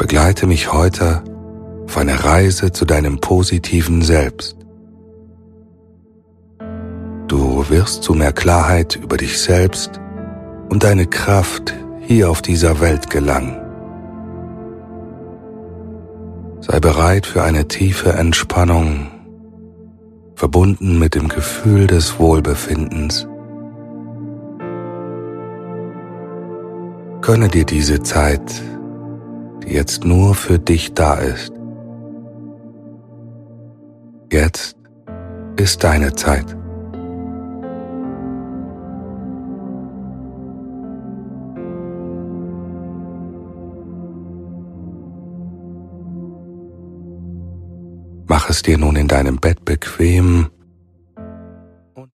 Begleite mich heute auf eine Reise zu deinem positiven Selbst. Du wirst zu mehr Klarheit über dich selbst und deine Kraft hier auf dieser Welt gelangen. Sei bereit für eine tiefe Entspannung, verbunden mit dem Gefühl des Wohlbefindens. Gönne dir diese Zeit, die jetzt nur für dich da ist. Jetzt ist deine Zeit. Mach es dir nun in deinem Bett bequem